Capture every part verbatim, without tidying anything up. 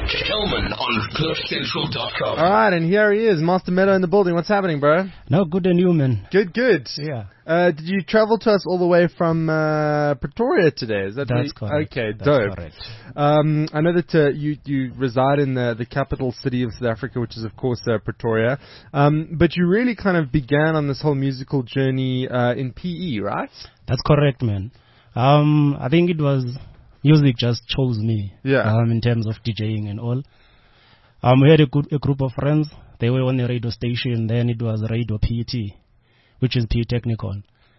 Kelman on cliff central dot com. All right, and here he is, Master Mello in the building. What's happening, bro? No, good and you, man. Good, good. Yeah. Uh, did you travel to us all the way from uh, Pretoria today? Is that That's where correct. Okay, That's dope. correct. Um, I know that uh, you you reside in the the capital city of South Africa, which is of course uh, Pretoria. Um, but you really kind of began on this whole musical journey uh, in P E, right? That's correct, man. Um, I think it was music just chose me. Yeah. Um, in terms of DJing and all. Um, we had a good a group of friends. They were on the radio station. Then it was Radio P E T, which is P E Technical.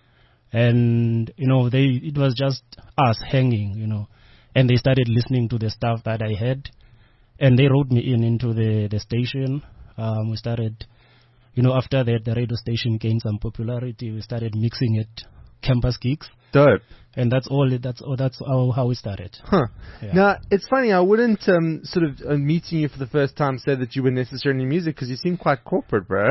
And, you know, they it was just us hanging, you know. And they started listening to the stuff that I had. And they wrote me in into the, the station. Um, we started, you know, after that, the radio station gained some popularity. We started mixing it, campus gigs. Dope. And that's all. It, that's oh, that's how, how we started. Huh. Yeah. Now, it's funny, I wouldn't um, sort of, uh, meeting you for the first time, say that you were necessarily in music, because you seem quite corporate, bro.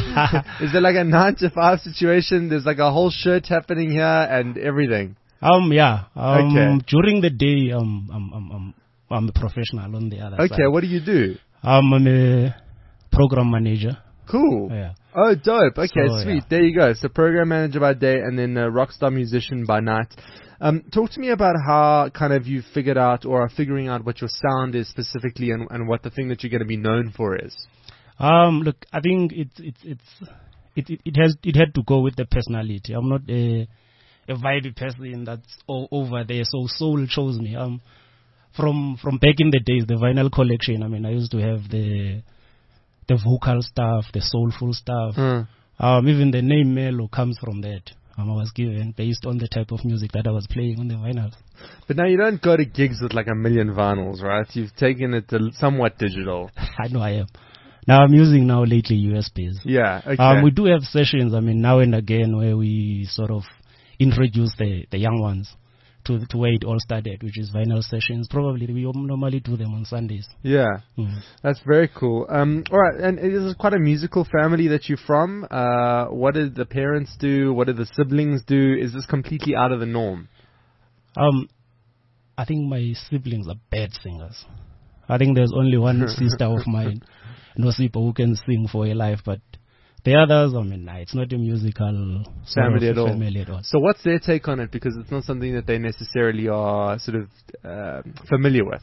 Is there like a nine to five situation? There's like a whole shirt happening here and everything. Um, yeah. Um, Okay. During the day, um, I'm, I'm, I'm, I'm a professional on the other side. Okay, what do you do? Um, I'm a program manager. Cool. Yeah. Oh, dope. Okay, So, sweet. yeah. There you go. So program manager by day and then a rock star musician by night. Um, talk to me about how kind of you figured out or are figuring out what your sound is specifically and, and what the thing that you're going to be known for is. Um, look, I think it's, it's, it's, it, it, it has, it had to go with the personality. I'm not a, a vibey person that's all over there. So soul chose me. Um, from, from back in the days, the vinyl collection, I mean, I used to have the, the vocal stuff, the soulful stuff. Mm. Um, even the name Mello comes from that. Um, I was given based on the type of music that I was playing on the vinyls. But now you don't go to gigs with like a million vinyls, right? You've taken it to somewhat digital. I know I am. Now I'm using now lately U S Bs. Yeah, okay. Um, we do have sessions, I mean, now and again where we sort of introduce the, the young ones to to where it all started, which is vinyl sessions. Probably we normally do them on Sundays. Yeah, Mm. that's very cool. Um, all right, and it is quite a musical family that you're from. Uh, what did the parents do? What did the siblings do? Is this completely out of the norm? Um, I think my siblings are bad singers. I think there's only one sister of mine, Nosipo, who can sing for her life, but the others, I mean, nah, it's not a musical sort Family of at all. family at all. So what's their take on it? Because it's not something that they necessarily are sort of uh, familiar with.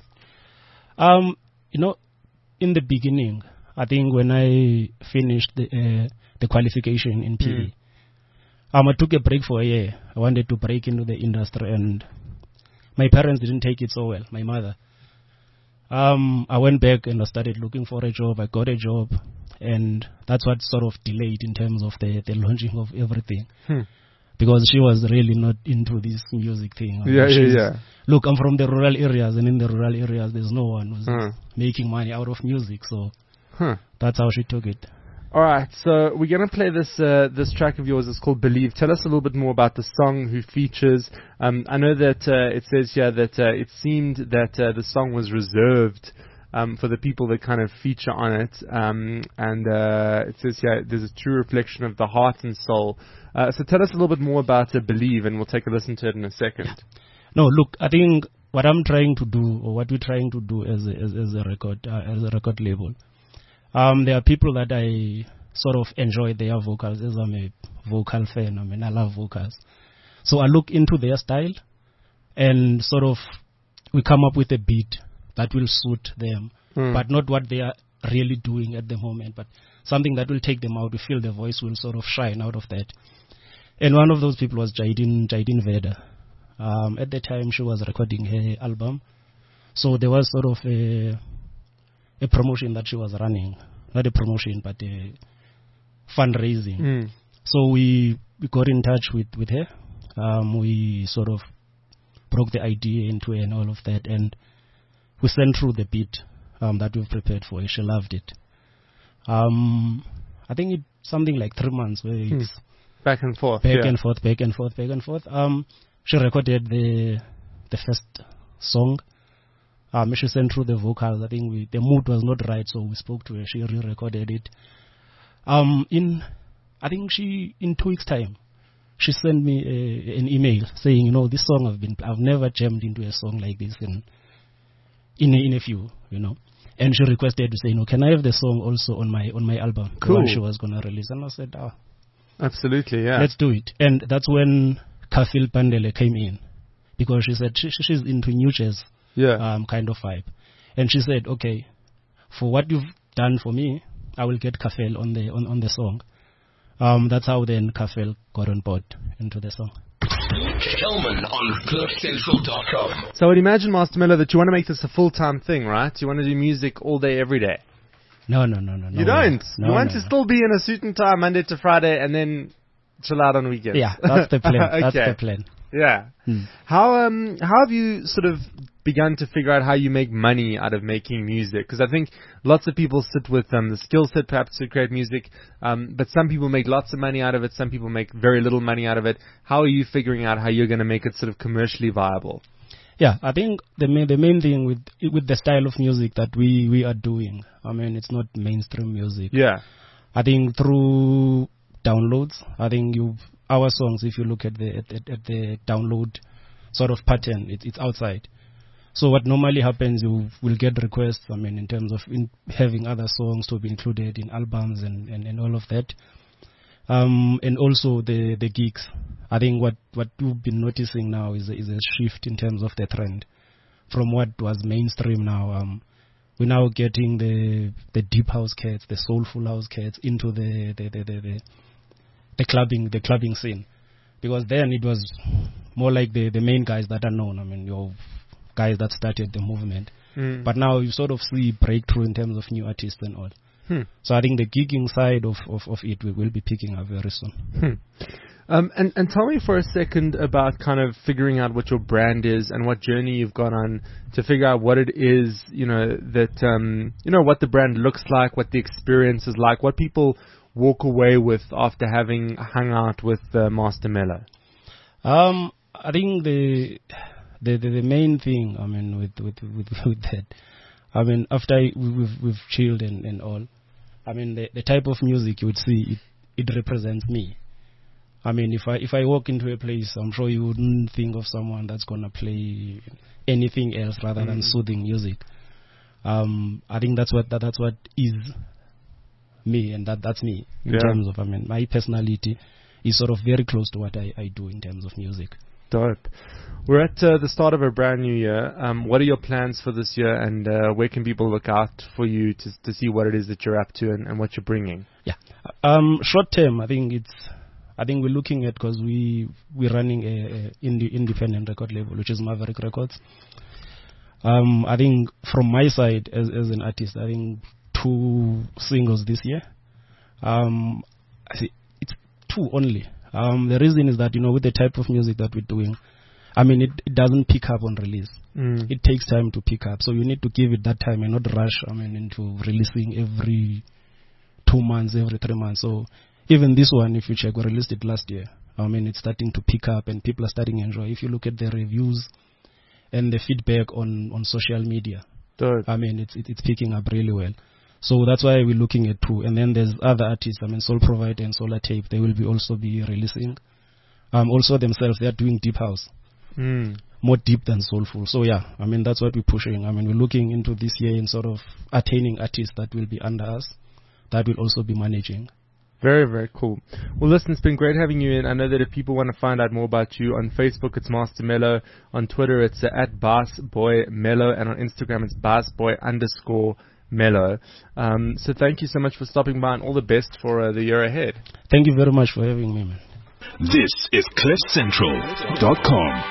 Um, you know, in the beginning, I think when I finished the uh, the qualification in P E, Mm. um, I took a break for a year. I wanted to break into the industry, and my parents didn't take it so well. My mother. Um, I went back and I started looking for a job. I got a job, and that's what sort of delayed in terms of the, the launching of everything. Hmm. Because she was really not into this music thing. I mean, Yeah, yeah, she's- yeah. Look, I'm from the rural areas, and in the rural areas, there's no one who's Uh. making money out of music. So Huh. that's how she took it. All right, so we're gonna play this uh, this track of yours. It's called "Believe." Tell us a little bit more about the song, who features. Um, I know that uh, it says here that uh, it seemed that uh, the song was reserved um, for the people that kind of feature on it, um, and uh, it says here there's a true reflection of the heart and soul. Uh, so tell us a little bit more about uh, "Believe," and we'll take a listen to it in a second. No, look, I think what I'm trying to do, or what we're trying to do as a, as, as a record uh, as a record label, um, there are people that I sort of enjoy their vocals, as I'm a vocal fan. I mean, I love vocals, so I look into their style, and sort of we come up with a beat that will suit them, Hmm. but not what they are really doing at the moment, but something that will take them out. We feel the voice will sort of shine out of that. And one of those people was Jaidin Jaidin Veda. Um, at the time, she was recording her album, so there was sort of a a promotion that she was running, not a promotion, but a fundraising. Mm. So we, we got in touch with with her. Um, we sort of broke the idea into her and all of that, and we sent through the beat um, that we've prepared for her. She loved it. Um, I think it something like three months where it's Mm. Back and forth. back yeah. and forth, back and forth, back and forth. Um, she recorded the the first song. Um, she sent through the vocals. I think we, the mood was not right, so we spoke to her. She re-recorded it. Um, in I think she in two weeks' time, she sent me a, an email saying, you know, this song I've been I've never jammed into a song like this, and in a, in a few, you know. And she requested to say, you know, can I have the song also on my on my album? Cool. The one she was gonna release, and I said, ah, absolutely, yeah. let's do it. And that's when Kafil Pandele came in, because she said she, she's into new jazz, yeah, um, kind of vibe, and she said, okay, for what you've done for me, I will get Kafil on the on, on the song. Um, that's how then Kafil got on board into the song. Kelman on cliff central dot com. So I would imagine, Master Melo, that you want to make this a full-time thing, right? You want to do music all day, every day. No, no, no, no. You no, don't. No, you want no, to no. still be in a suit and tie Monday to Friday, and then chill out on weekends. Yeah, that's the plan. Okay. That's the plan. Yeah. Hmm. How um how have you sort of begun to figure out how you make money out of making music? Because I think lots of people sit with um, the skill set perhaps to create music, um, but some people make lots of money out of it. Some people make very little money out of it. How are you figuring out how you're going to make it sort of commercially viable? Yeah, I think the main the main thing with with the style of music that we we are doing, I mean, it's not mainstream music. Yeah. I think through downloads, I think you our songs, if you look at the at, at, at the download sort of pattern, it, it's outside. So what normally happens, you will get requests, I mean, in terms of in having other songs to be included in albums and, and, and all of that. Um, and also the, the gigs. I think what, what you've been noticing now is a, is a shift in terms of the trend. From what was mainstream now, um, we're now getting the the deep house cats, the soulful house cats into the the, the, the, the the clubbing the clubbing scene, because then it was more like the, the main guys that are known. I mean, your guys that started the movement. Mm. But now you sort of see breakthrough in terms of new artists and all. Hmm. So I think the gigging side of, of, of it will, will be picking up very soon. Hmm. Um, and, and tell me for a second about kind of figuring out what your brand is and what journey you've gone on to figure out what it is, you know, that, um, you know, what the brand looks like, what the experience is like, what people walk away with after having hung out with uh, Master Melo. Um, I think the, the the the main thing, I mean, with with with, with that, I mean, after I, we've we've chilled and, and all, I mean, the, the type of music you would see, it, it represents me. I mean, if I if I walk into a place, I'm sure you wouldn't think of someone that's gonna play anything else rather mm. than soothing music. Um, I think that's what that, that's what is me, and that that's me in yeah. terms of, I mean, my personality is sort of very close to what I, I do in terms of music. Dope. We're at uh, the start of a brand new year. Um, what are your plans for this year, and uh, where can people look out for you to to see what it is that you're up to and, and what you're bringing? Yeah. Um, short term, I think it's. I think we're looking at, because we we're running a, a indie, independent record label, which is Maverick Records. Um, I think from my side as as an artist, I think two singles this year. Um, I see it's two only. Um, the reason is that, you know, with the type of music that we're doing, I mean, it, it doesn't pick up on release. Mm. It takes time to pick up, so you need to give it that time and not rush. I mean, into releasing every two months, every three months. So even this one, if you check, we released it last year. I mean, it's starting to pick up and people are starting to enjoy. If you look at the reviews and the feedback on, on social media, Dope. I mean, it's it, it's picking up really well. So that's why we're looking at two. And then there's other artists, I mean, Soul Provider and Solar Tape, they will be also be releasing. Um, also themselves, they're doing deep house. Mm. More deep than soulful. So yeah, I mean, that's what we're pushing. I mean, we're looking into this year and sort of attaining artists that will be under us, that will also be managing. Very, very cool. Well, listen, it's been great having you in. I know that if people want to find out more about you, on Facebook it's Master Melo, on Twitter it's uh, at BassBoyMelo, and on Instagram it's BassBoy underscore Melo. Um, so thank you so much for stopping by, and all the best for uh, the year ahead. Thank you very much for having me, man. This is cliff central dot com.